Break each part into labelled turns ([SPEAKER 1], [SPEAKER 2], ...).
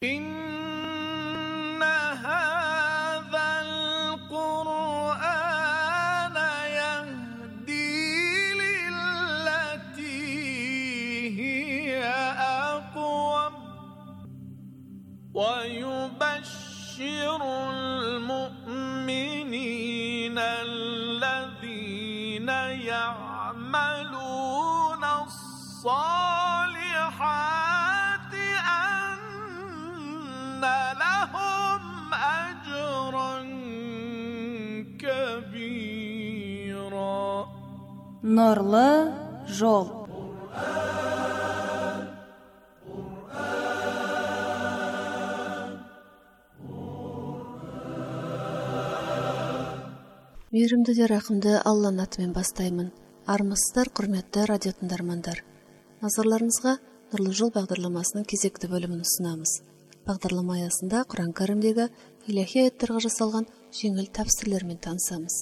[SPEAKER 1] إن هذا القرآن يهدي للتي هي أقوم ويبشر المؤمنين الذين يعملون الصالحات أن لهم أجرا كبيرا.
[SPEAKER 2] Нурлы жол. Мейірімді де рақымды Алланың атымен бастаймын. Армысыздар, құрметті радио тыңдармандар. Назарларыңызға Нұрлы жол бағдарламасының кезекті бөлімін ұсынамыз. Бағдарлама аясында Құран кәрімдегі илахи аяттарға жасалған жеңіл тәпсірлермен танысамыз.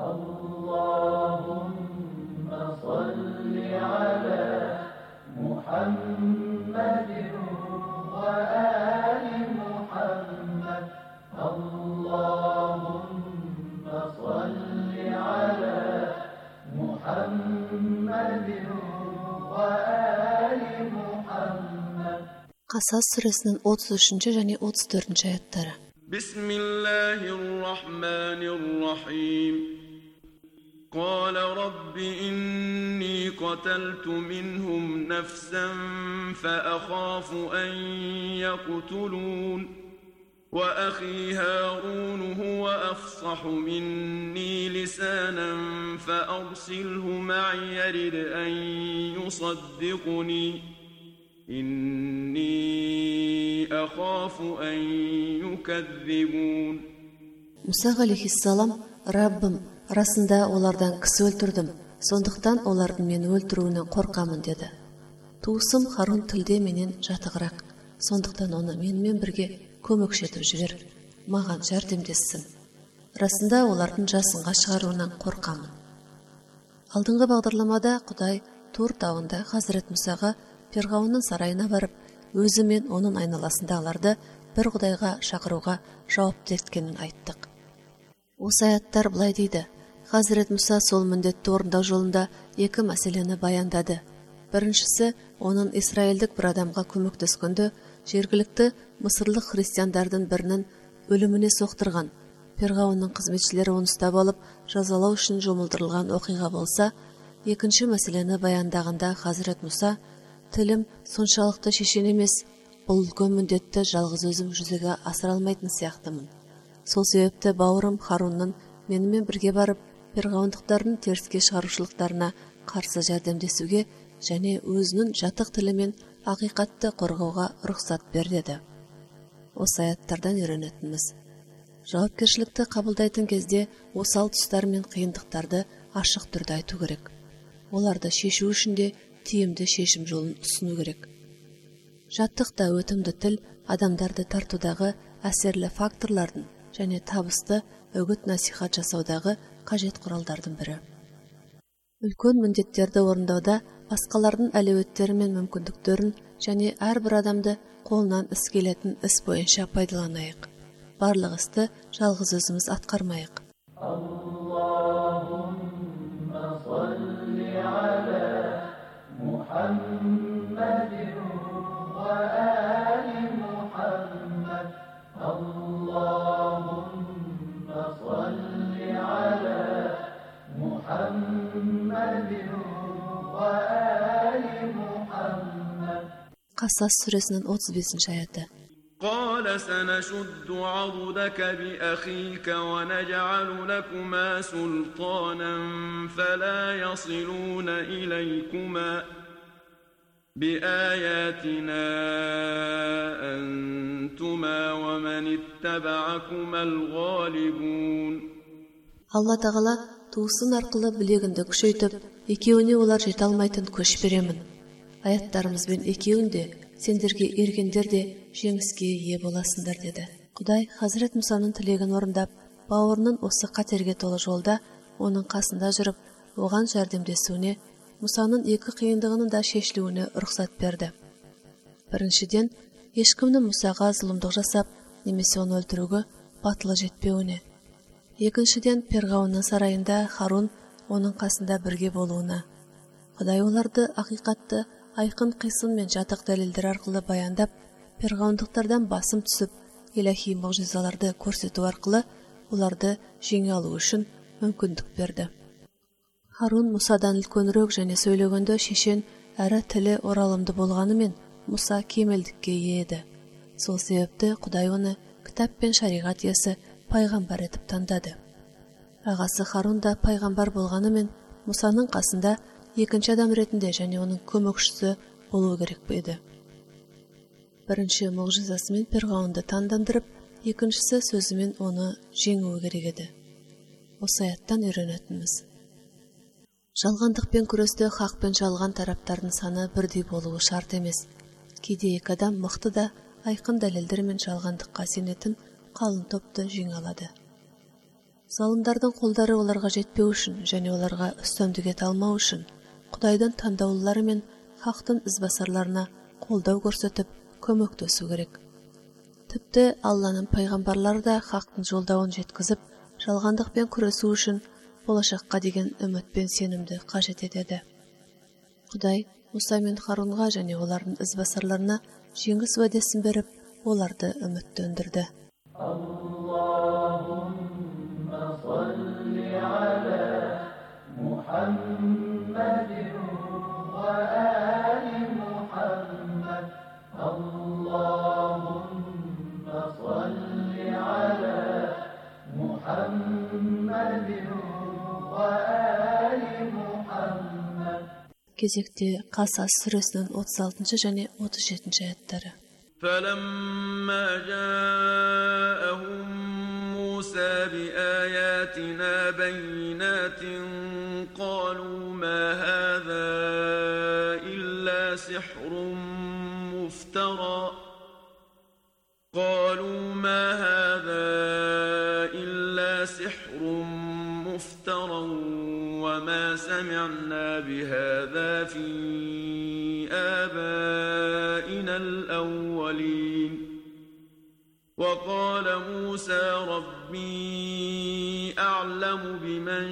[SPEAKER 3] Аллахумма салли аля Мухаммадин ва али Мухаммад. Аллахумма салли аля Мухаммадин ва али Мухаммад.
[SPEAKER 2] Қасас сүресінің 33 және 34 аяттары.
[SPEAKER 1] بسم الله الرحمن الرحيم قال رب إني قتلت منهم نفسا فأخاف أن يقتلون وأخي هارون هو أفصح مني لسانا فأرسله معي يرد أن يصدقني إني أخاف أن يكذبون.
[SPEAKER 2] Мұса алейхиссалам: Раббым, расында олардан кісі өлтірдім, сондықтан олардың мені өлтіруінен қорқамын деді. Туысым Харун тілде менен жатығырақ, сондықтан оны менімен бірге көмекшетіп жібер, маған жәрдемдессін. Расында олардың жасынға шығаруынан қорқамын. Алдыңғы бағдарламада Құдай Тур тауында Хазірет Мұсаға Фирғауынның сарайына барып, өзі мен оның айналасындағыларды бір Құдайға шақыруға жауапты еткенін айттық. Осы аяттар былай дейді: Хазірет Мұса сол міндетті орындау жолында екі мәселені баяндады. Біріншісі, оның Исраилдік бір адамға көмектескенде жергілікті мысырлық христиандардың бірінің өліміне соқтырған. Фирғауынның қызметшілері оны ұстап алып, жазалау үшін жұмылдырылған оқиға болса, екінші мәселені баяндағанда Хазірет Мұса: тілім соншалықты шешен емес, бұл үлкен міндетті жалғыз өзім жүзеге асыра алмайтын сияқтымын. Сол себепті бауырым Харунның менімен бірге барып, фирғауындықтардың теріске шығарушылықтарына қарсы жәрдемдесуге және өзінің жатық тілімен ақиқатты қорғауға рұқсат бер деді. Осы аяттардан үйренетініміз: жауапкершілікті қабылдайтын кезде осал тұстар мен қиындықтарды ашық түрде айту керек. Оларды шешу үшін де тиімді шешім жолын ұсыну керек. Жаттық та өтімді тіл адамдарды тартудағы әсерлі факторлардың және табысты үгіт-насихат жасаудағы қажет құралдардың бірі. Үлкен міндеттерді орындауда басқалардың әлеуеттері мен мүмкіндіктерін және әрбір адамды қолынан іс келетін іс бойынша пайдаланайық. Барлық істі жалғыз өзіміз атқармайық.
[SPEAKER 3] Аллахумма салли аля Мухаммадин ва али Мухаммад. Аллахумма салли аля Мухаммадин ва али Мухаммад.
[SPEAKER 2] Қасас сүресінің 35 аяты.
[SPEAKER 1] قال سنشد عضدك بأخيك ونجعل لكما سلطانا فلا يصلون إليكما بآياتنا أنتما ومن اتبعكما الغالبون.
[SPEAKER 2] Алла тағала туысын арқылы білегінді күшейтіп, екеуіне олар жете алмайтын күш беремін. Аяттарымызбен екеуінде сендерге ергендер де жеңіске ие боласыңдар деді. Құдай Хазірет Мұсаның тілегін орындап, бауырының осы қатерге толы жолда оның қасында жүріп, оған жәрдемдесуіне, Мұсаның екі қиындығының да шешілуіне рұқсат берді. Біріншіден, ешкімнің Мұсаға зұлымдық жасап, немесе оны өлтіруге батылы жетпеуіне. Екіншіден, Перғауынның сарайында Харун оның қасында бірге болуына. Құдай оларды ақиқатты айқын қисын мен жатық дәлелдер арқылы баяндап, перғауындықтардан басым түсіп, иләһи мұғжизаларды көрсету арқылы оларды жеңе алу үшін мүмкіндік берді. Харун Мұсадан үлкенірек және сөйлегенде шешен әрі тілі оралымды болғанымен, Мұса кемелдікке ие еді. Сол себепті Құдай оны кітап пен шариғат иесі пайғамбар етіп таңдады. Ағасы Харун да пайғамбар болғанымен, Мұсаның қасында екінші адам ретінде және оның көмекшісі болу керек еді. Бірінші мұғжизасымен Перғауынды таңдандырып, екіншісі сөзімен оны жеңуі керек еді. Осы аяттан үйренетініміз: жалғандықпен күресте хақ пен жалған тараптардың саны бірдей болуы шарт емес. Кейде екі адам мықты да айқын дәлелдер мен жалғандыққа сенетін қалың топты жеңе алады. Залымдардың қолдары оларға жетпеу үшін және оларға үстемдік ете алмау үшін Құдайдың таңдаулылары мен хақтың ізбасарларына қолдау көрсетіп, көмектесу керек. Тіпті Алланың пайғамбарлары да хақтың жолдауын жеткізіп, жалғандықпен күресу үшін болашаққа деген үміт пен сенімді қажет етеді. Құдай Мұса мен Харунға және олардың ізбасарларына жеңіс уәдесін беріп, оларды үміттендірді.
[SPEAKER 3] Аллахумма салли аля Мухаммадин ва али Мухаммад. Аллахумма салли аля Мухаммадин ва али Мухаммад.
[SPEAKER 2] Кезекте Қасас сүресінің 36 және 37 аяттары.
[SPEAKER 1] فَلَمَّا جَاءَهُم مُوسَى بِآيَاتِنَا بَيِّنَاتٍ قَالُوا مَا هَذَا إِلَّا سِحْرٌ مُفْتَرًى وَمَا سَمِعْنَا بِهَذَا فِي آبَائِنَا الْأَوَّلِينَ وَقَالَ مُوسَى رَبِّي أَعْلَمُ بِمَنْ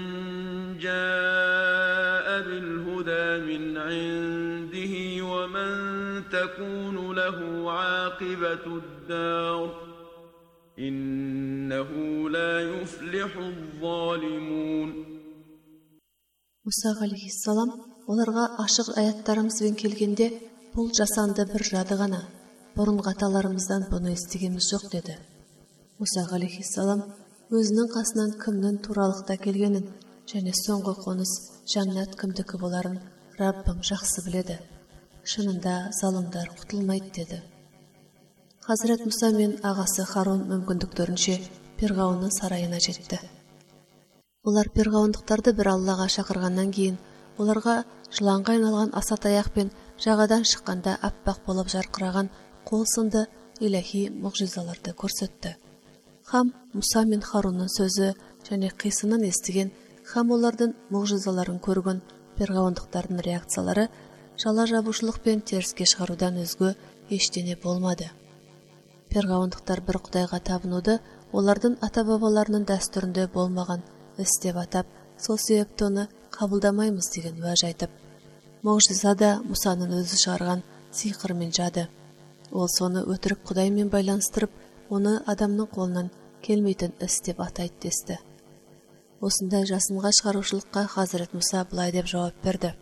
[SPEAKER 1] جَاءَ بِالْهُدَى مِنْ عِنْدِهِ وَمَنْ تَكُونُ لَهُ عَاقِبَةُ الدَّارِ إِنَّهُ لَا يُفْلِحُ الظَّالِمُونَ.
[SPEAKER 2] Мұса алейхиссалам оларға ашық аяттарымызбен келгенде, бұл жасанды бір жады ғана, бұрынғы аталарымыздан бұны естігеміз жоқ деді. Мұса алейхиссалам өзінің қасынан кімнің туралықта келгенін және соңғы қоныс жәннат кімдікі боларын Раббым жақсы біледі. Шынында залымдар құтылмайды деді. Хазірет Мұса мен ағасы Харун мүмкіндіктерінше Перғауынның сарайына жетті. Олар перғауындықтарды бір Аллаға шақырғаннан кейін, оларға жыланға айналған аса таяқ пен жағадан шыққанда аппақ болып жарқыраған қол сынды иләһи мұғжизаларды көрсетті. Хам Мұса мен Харунның сөзі және қисынын естіген, хам олардың мұғжизаларын көрген перғауындықтардың реакциялары жала жабушылық пен теріске шығарудан өзге ештеңе болмады. Перғауындықтар бір Құдайға табынуды олардың ата-бабаларының дәстүрінде болмаған іс деп атап, сол себепті оны қабылдамаймыз деген уәж айтып, мұғжиза да Мұсаның өзі шығарған сиқыр мен жады. Ол соны өтірік Құдаймен байланыстырып, оны адамның қолынан келмейтін іс деп атайды десті. Осындай жасынға шығарушылыққа Хазірет Мұса былай деп жауап берді: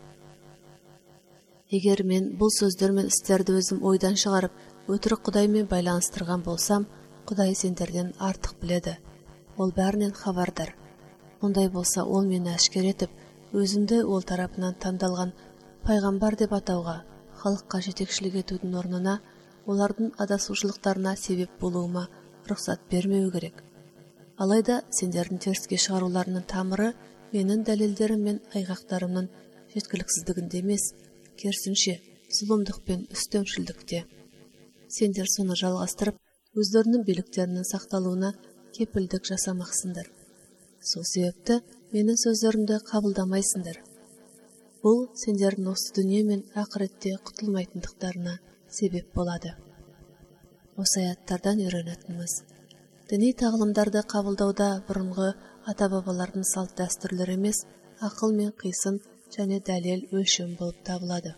[SPEAKER 2] егер мен бұл сөздер мен істерді өзім ойдан шығарып, өтірік Құдаймен байланыстырған болсам, Құдай сендерден артық біледі. Ол бәрінен хабардар. Ондай болса, ол мені әшкер етіп, өзімді ол тарапынан таңдалған пайғамбар деп атауға, халыққа жетекшілік етудің орнына, олардың адасушылықтарына себеп болуыма рұқсат бермеу керек. Алайда сендердің теріске шығаруларының тамыры менің дәлелдерім мен айғақтарымның жеткіліксіздігінде емес, керісінше зұлымдық пен үстемшілдікте. Сендер соны жалғастырып, өздерінің биліктерінің сақталуына кепілдік жасамақсыңдар. Сол себепті менің сөздерімді қабылдамайсыңдар. Бұл сендердің осы дүние мен ақыретте құтылмайтындықтарына себеп болады. Осы аяттардан үйренетініміз: діни тағылымдарды қабылдауда бұрынғы ата-бабалардың салт дәстүрлері емес, ақыл мен қисын және дәлел өлшем болып табылады.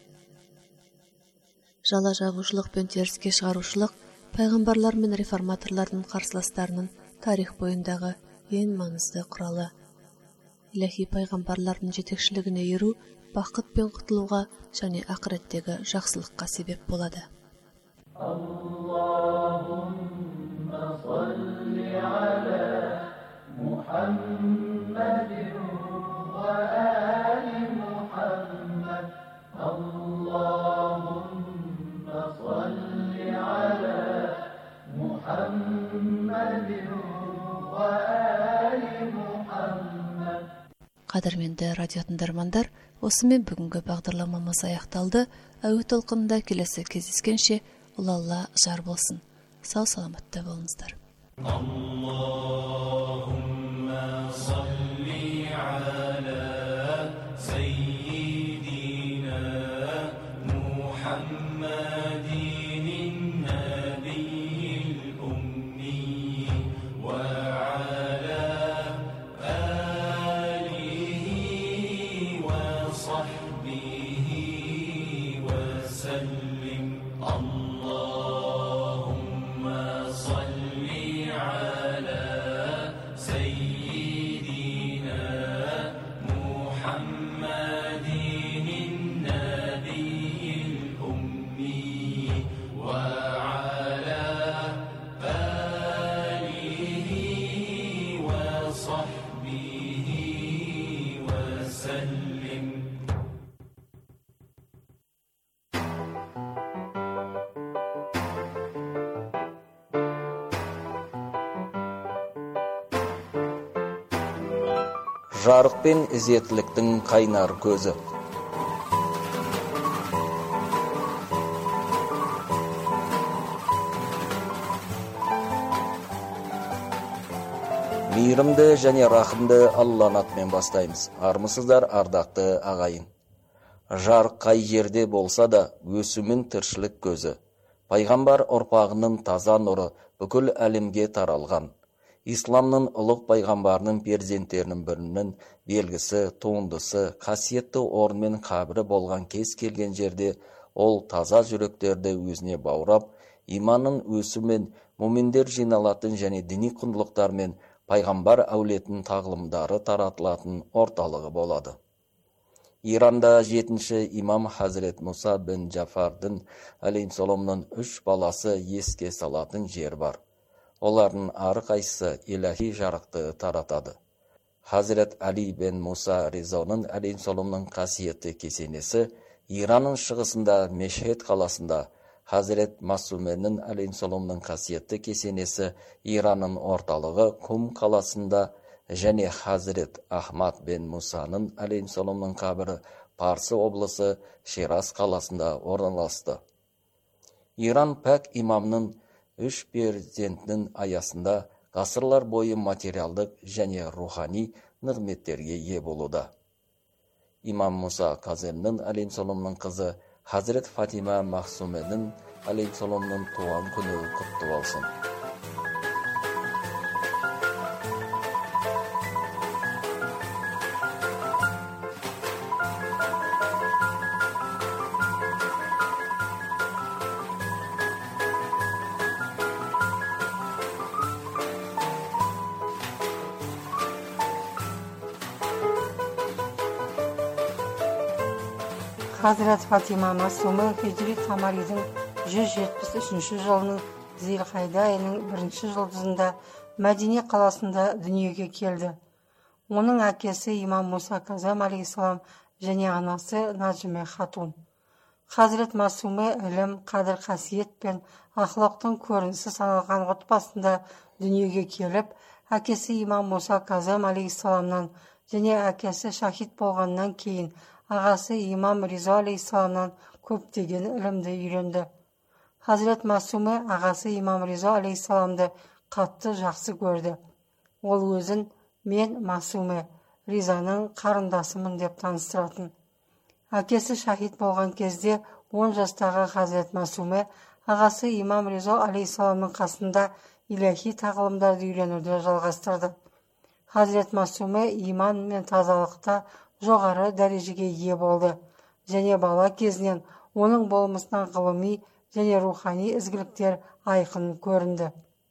[SPEAKER 2] Жала жабушылық пен теріске шығарушылық пайғамбарлар мен реформаторлардың қарсыластарының тарих бойындағы ең маңызды құралы. Иләһи пайғамбарлардың жетекшілігіне еру бақыт пен құтылуға және ақыреттегі жақсылыққа себеп болады.
[SPEAKER 3] Allahumma salli ala Muhammadin wa ali Muhammad. Allahumma salli ala Muhammadin wa ali Muhammad.
[SPEAKER 2] Қадірменді радио тыңдармандар, осымен бүгінгі бағдарламамыз аяқталды. Әуе толқынында келесі кездескенше Алла жар болсын. Сау саламатта болыңыздар.
[SPEAKER 4] Allahumma salli ala sayyidina Muhammadin nabiyil ummi wa ala alihi wa sahbihi wa sallim.
[SPEAKER 5] Жарық пен ізеттіліктің қайнар көзі. Мейірімді және рахымды Алланың атымен бастаймыз. Армысыздар, ардақты ағайын. Жарық қай жерде болса да өсімін тіршілік көзі. Пайғамбар ұрпағының таза нұры бүкіл әлемге таралған. Исламның ұлық пайғамбарының перзенттерінің бірінің белгісі, туындысы, қасиетті орын мен қабірі болған кез келген жерде ол таза жүректерді өзіне баурап, иманның өсімен муминдер жиналатын және діни құндылықтар мен пайғамбар әулетінің тағылымдары таратылатын орталығы болады. Иранда 7-ші имам Хазрет Муса бен Джафардың алейхиссаламның 3 баласы еске салатын жер бар. Олардың әрқайсысы иләһи жарықты таратады. Хазрет Али бен Муса Ризаның алейхиссаламның қасиетті кесенесі Иранның шығысында Мешхед қаласында, Хазрет Масуменің алейхиссаламның қасиетті кесенесі Иранның орталығы Кум қаласында және Хазрет Ахмад бен Мусаның алейхиссаламның қабірі Парсы облысы Шираз қаласында орналасты. Иран пәк имамның 3 перзентінің аясында ғасырлар бойы материалдық және рухани нығметтерге ие болуда. Имам Муса Каземнің алейхиссаламның қызы Хазрет Фатима Махсуменің алейхиссаламның туған күні құтты болсын.
[SPEAKER 6] Хазрет Фатима Масумы Хижри Тамаридің 173 жылының Зилқайда айының 1 жұлдызында Мәдине қаласында дүниеге келді. Оның әкесі имам Муса Казем алейхиссалам және анасы Наджме Хатун. Хазрет Масумы ілім, қадір қасиет пен ақылықтың көрінісі саналған отбасында дүниеге келіп, әкесі имам Муса Казем алейхиссаламнан және әкесі шахид болғаннан кейін ағасы имам Риза алейхиссаламнан көптеген ілімді үйренді. Хазрет Масумы ағасы имам Риза алейхиссаламды қатты жақсы көрді. Ол өзін мен Масумы Ризаның қарындасымын деп таныстыратын. Әкесі шахид болған кезде 10 жастағы Хазрет Масумы Ағасы имам Риза алейхиссаламның қасында илахи тағылымдарды үйренуді жалғастырды. Хазірет Масуме иман мен тазалықта жоғары дәрежеге ие болды және бала кезінен оның болмысынан ғылыми және рухани ізгіліктер айқын көрінді.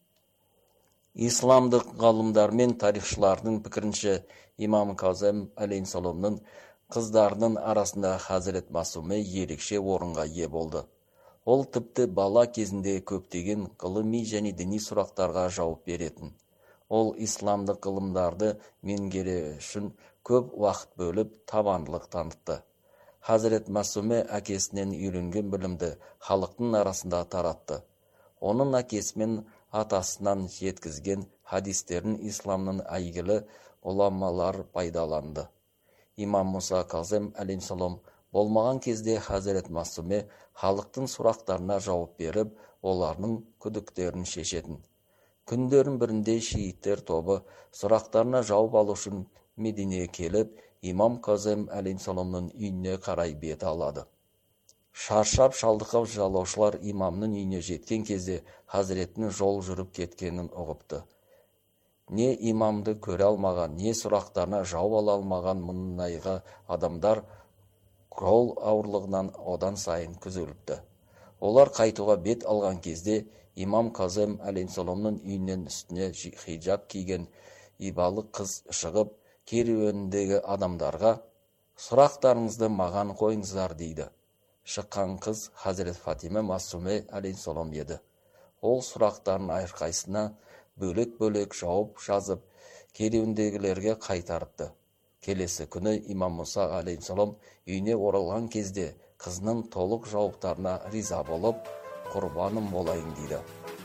[SPEAKER 5] Исламдық ғалымдар мен тарихшылардың пікірінше, имам Казем алейхиссаламның қыздарының арасында Хазірет Масуме ерекше орынға ие болды. Ол тіпті бала кезінде көптеген ғылыми және діни сұрақтарға жауап беретін. Ол исламдық ғылымдарды меңгеру үшін көп уақыт бөліп табандылық танытты. Хазірет Масуме әкесінен үйренген білімді халықтың арасында таратты. Оның әкесі мен атасынан жеткізген хадистерін исламның әйгілі ғұламалар пайдаланды. Имам Муса Казем алейхиссалам болмаған кезде Хазірет Масуме халықтың сұрақтарына жауап беріп, олардың күдіктерін шешетін. Күндердің бірінде шииттер тобы сұрақтарына жауап алу үшін Мединеге келіп, имам Казем алейхиссаламның үйіне қарай бет алады. Шаршап шалдыққан жалаушылар имамның үйіне жеткен кезде Хазіреттің жол жүріп кеткенін ұғыпты. Не имамды көре алмаған, не сұрақтарына жауап ала алмаған мұнайға адамдар жол ауырлығынан одан сайын күзеліпті. Олар қайтуға бет алған кезде имам Казем алейхиссаламның үйінен үстіне хиджаб киген ибалы қыз шығып, керуеніндегі адамдарға сұрақтарыңызды маған қойыңыздар дейді. Шыққан қыз Хазірет Фатима Масуме алейхиссалам еді. Ол сұрақтарын әрқайсына бөлек-бөлек жауап жазып, керуендегілерге қайтарыпты. Келесі күні имам Муса алейхиссалам үйіне оралған кезде қызының толық жауаптарына риза болып, құрбаным болайын дейді.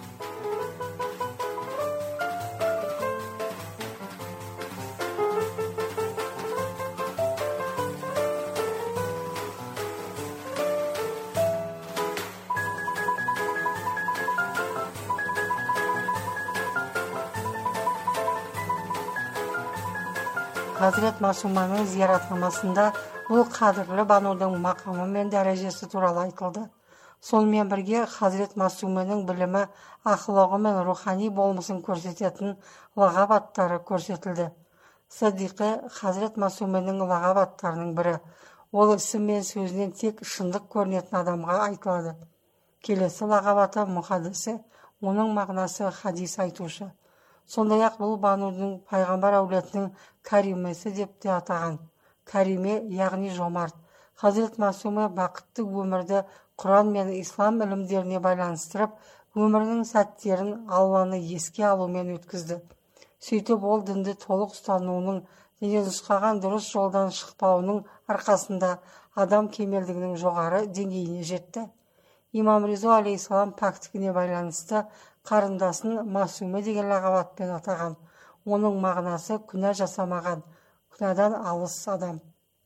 [SPEAKER 6] Хазірет Масуманың зияратнамасында бұл қадірлі банудың мақамы мен дәрежесі туралы айтылды. Сонымен бірге Хазірет Масуманың білімі, ақылығы мен рухани болмысын көрсететін лағап аттары көрсетілді. Садиқы Хазірет Масуманың лағап аттарының бірі. Ол ісі мен сөзінен тек шындық көрінетін адамға айтылады. Келесі лағап аты мұхаддисі, оның мағынасы хадис айтушы. Сондай-ақ бұл банудың пайғамбар әулетінің кәримесі деп те атаған. Кәриме, яғни жомарт. Хазірет Масуме бақытты өмірді Құран мен ислам ілімдеріне байланыстырып, өмірінің сәттерін Алланы еске алумен өткізді. Сөйтіп ол дінді толық ұстануының және нұсқаған дұрыс жолдан шықпауының арқасында адам кемелдігінің жоғары деңгейіне жетті. Имам Риза алейхиссалам пәктігіне байланысты қарындасын Масуме деген лағапатпен атаған. Оның мағынасы күнә жасамаған, күнәдан алыс адам.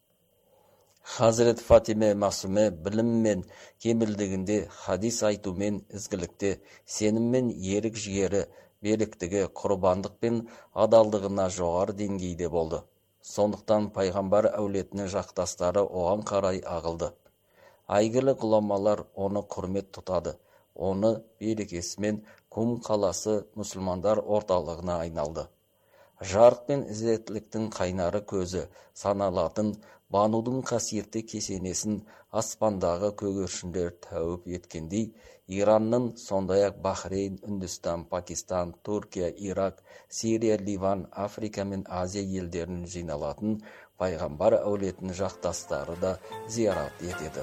[SPEAKER 5] Хазірет Фатиме Масуме біліммен, кемелдігінде, хадис айтумен, ізгілікте, сеніммен ерік жігері, беріктігі, құрбандық пен адалдығына жоғары деңгейде болды. Сондықтан пайғамбар әулетінің жақтастары оған қарай ағылды. Айгілі ғұламалар оны құрмет тұтады. Оны берекесімен Кум қаласы мұсылмандар орталығына айналды. Жарық пен ізеттіліктің қайнары көзі саналатын Банудың қасиетті кесенесін аспандағы көгершіндер тәуіп еткендей, Иранның, сондай-ақ Бахрейн, Үндістан, Пакистан, Түркия, Ирак, Сирия, Ливан, Африка мен Азия елдерінің жиналатын пайғамбар әулетінің жақтастары да зиярат етеді.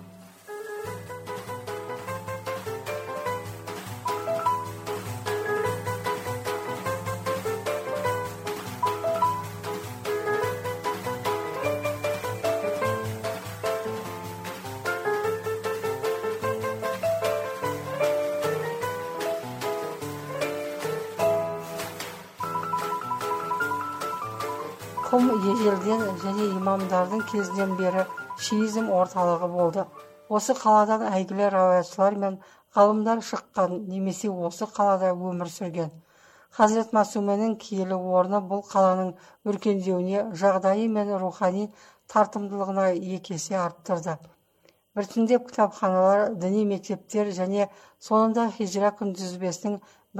[SPEAKER 6] Құм ежелден және имамдардың кезінен бері шиизм орталығы болды. Осы қаладан әйгілі рауаятшылар мен ғалымдар шыққан, немесе осы қалада өмір сүрген. Хазірет Масуменің киелі орны бұл қаланың өркендеуіне, жағдайы мен рухани тартымдылығына екі есе арттырды. Біртіндеп кітапханалар, діни мектептер және соңында хижра күнтізбесінің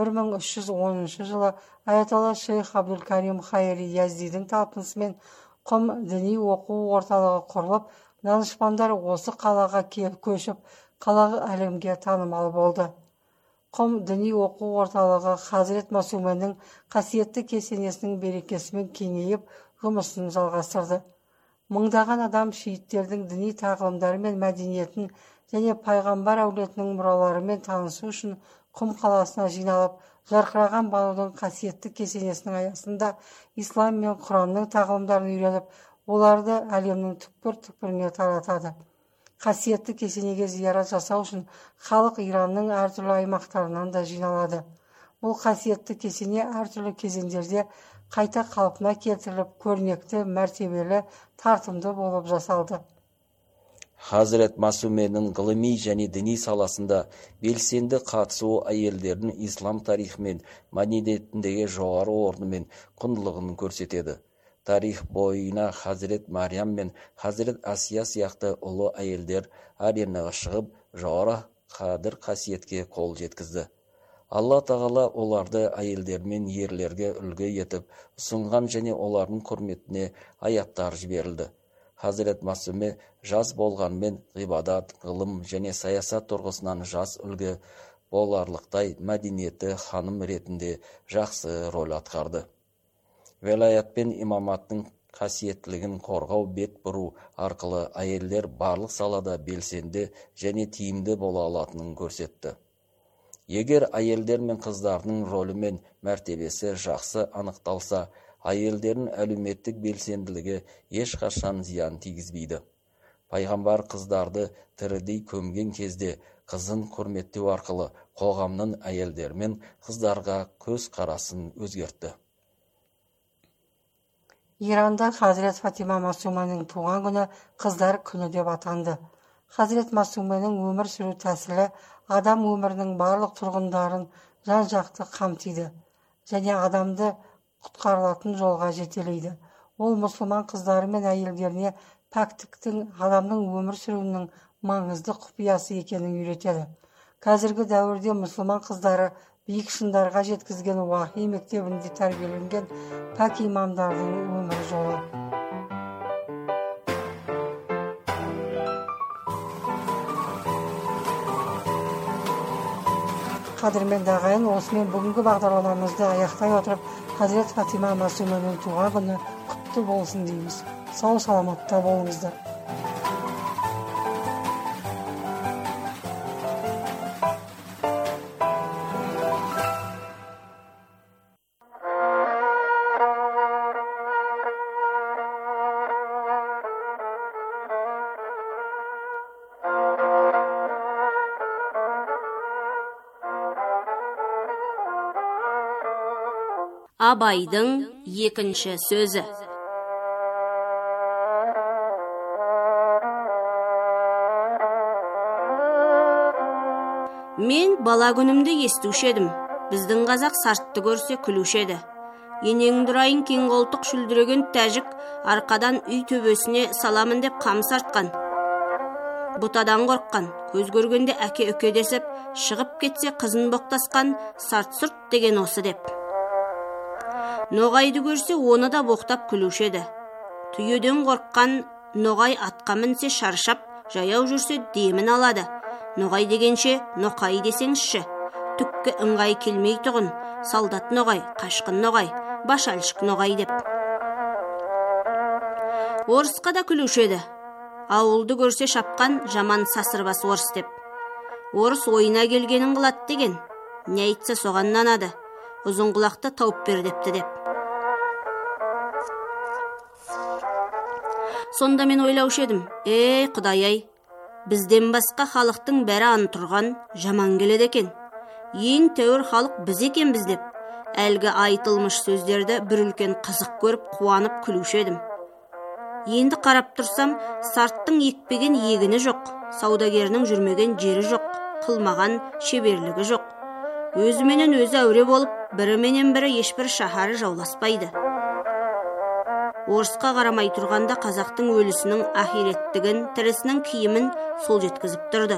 [SPEAKER 6] 1310 жылы аятолла шейх Абдул-Карим Хайри Яздидің талпынысымен құм діни оқу орталығы құрылып, данышпандар осы қалаға көшіп, қалағы әлемге танымал болды. Құм діни оқу орталығы Хазірет Масуменің қасиетті кесенесінің берекесімен кеңейіп, жұмысын жалғастырды. Мыңдаған адам шииттердің діни тағылымдары мен мәдениетін және пайғамбар әулетінің мұраларымен танысу үшін Құм қаласына жиналып, жарқыраған банудың қасиетті кесенесінің аясында ислам мен Құранның тағылымдарын үйреніп, оларды әлемнің түкпір-түкпіріне таратады. Қасиетті кесенеге зиярат жасау үшін халық Иранның әртүрлі аймақтарынан да жиналады. Бұл қасиетті кесене әртүрлі кезеңдерде қайта қалпына келтіріліп, көрнекті, мәртебелі, тартымды болып жасалды.
[SPEAKER 5] Хазірет Масуменің ғылыми және діни саласында белсенді қатысуы әйелдердің ислам тарихы мен мәдениетіндегі жоғары орны мен құндылығын көрсетеді. Тарих бойына Хазірет Мариям мен Хазірет Асия сияқты ұлы әйелдер аренаға шығып, жоғары қадір қасиетке қол жеткізді. Алла тағала оларды әйелдер мен ерлерге үлгі етіп, ұсынған және олардың құрметіне аяттар жіберілді. Хазірет Масуме жас болғанмен ғибадат, ғылым және саясат тұрғысынан жас үлгі боларлықтай мәдениетті ханым ретінде жақсы рөл атқарды. Велаят пен имаматтың қасиеттілігін қорғау бет бұру арқылы әйелдер барлық салада белсенді және тиімді бола алатынын көрсетті. Егер әйелдер мен қыздардың рөлі мен мәртебесі жақсы анықталса, әйелдердің әлеуметтік белсенділігі ешқашан зиян тигізбейді. Пайғамбар қыздарды тірідей көмген кезде қызын құрметтеу арқылы қоғамның әйелдер мен қыздарға көз қарасын өзгертті.
[SPEAKER 6] Иранда Хазірет Фатима Масуманың туған күні қыздар күні деп атанды. Хазірет Масуманың өмір сүру тәсілі адам өмірінің барлық тұрғындарын жан-жақты қамтиды және адамды құтқарылатын жолға жетелейді. Ол мұсылман қыздары мен әйелдеріне пәктіктің адамның өмір сүруінің маңызды құпиясы екенін үйретеді. Қазіргі дәуірде мұсылман қыздары биік шыңдарға жеткізген уахи мектебінде тәрбиеленген пәк имамдардың өмір жолы. Қадірменді ағайын, осымен бүгінгі бағдарламамызды аяқтай отырып, Хазірет Фатима Масуманың туған күні құтты болсын дейміз. Сау саламатта болыңыздар.
[SPEAKER 7] Абайдың екінші сөзі. Мен бала күнімді естуші едім. Біздің қазақ сартты көрсе күлуші еді. Енең дұрайын кең қолтық шүлдіреген тәжік арқадан үй төбесіне саламын деп қамыс артқан. Бұтадан қорыққан, көз көргенде әке үке десіп, шығып кетсе қызын боқтасқан сарт-сұрт деген осы деп. Ноғайды көрсе, оны да боқтап күлуші еді. Түйеден қорыққан ноғай атқа мінсе шаршап, жаяу жүрсе демін алады. Ноғай дегенше, ноқай десеңізші. Түкке ыңғай келмей тұғын, солдат ноғай, қашқын ноғай, башалшық ноғай деп. Орысқа да күлуші еді. Ауылды көрсе шапқан жаман сасырбас орыс деп. Орыс ойына келгенін қылады деген. Не айтса соған нанады. Ұзын құлақты тауып бер депті деп. Сонда мен ойлаушы едім, құдай-ай, бізден басқа халықтың бәрі ан тұрған жаман келеді екен. Ең тәуір халық біз екенбіз деп, әлгі айтылмыш сөздерді бір үлкен қызық көріп, қуанып күлуші едім. Енді қарап тұрсам, сарттың екпеген егіні жоқ, саудагерінің жүрмеген жері жоқ, қылмаған шеберлігі жоқ. Өзіменен өзі әуре болып, біріменен бірі ешбір шаһары жауласпайды. Орысқа қарамай тұрғанда қазақтың өлісінің ахиреттігін, тірісінің киімін сол жеткізіп тұрды.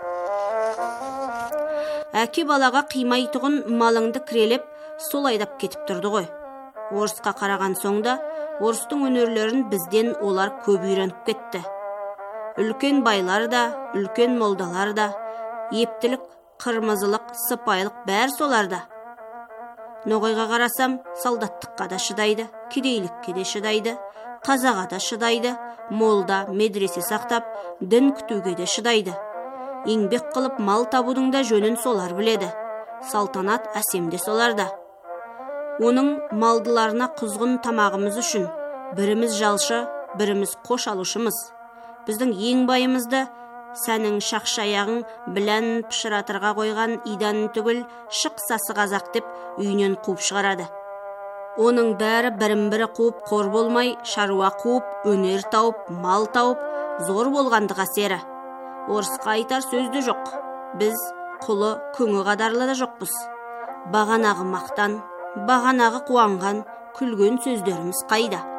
[SPEAKER 7] Әке балаға қимай тұғын малыңды кірелеп, сол айдап кетіп тұрды ғой. Орысқа қараған соңда, орыстың өнерлерін бізден олар көп үйреніп кетті. Үлкен байлар да, үлкен молдалар да, ептілік, қырмызылық, сыпайылық бәр соларда. Ноғайға қарасам, солдаттыққа да шыдайды, кедейлікке де шыдайды, қазаға да шыдайды, молда, медресе сақтап, дін күтуге де шыдайды. Еңбек қылып мал табудың да жөнін солар біледі. Салтанат әсемде соларда. Оның малдыларына құзғын тамағымыз үшін, біріміз жалшы, біріміз қош алушымыз. Біздің ең байымызды сәнің шақшаяғың білән пішіратырға қойған иданын түгіл шықсасы қазақ деп үйінен қуып шығарады. Оның бәрі бірін-бірі қуып қор болмай, шаруа қуып, өнер тауып, мал тауып, зор болғанды қасері. Орысқа айтар сөзді жоқ. Біз құлы күңі қадарлы да жоқпыз. Бағанағы мақтан, бағанағы қуанған, күлген сөздеріміз қайда?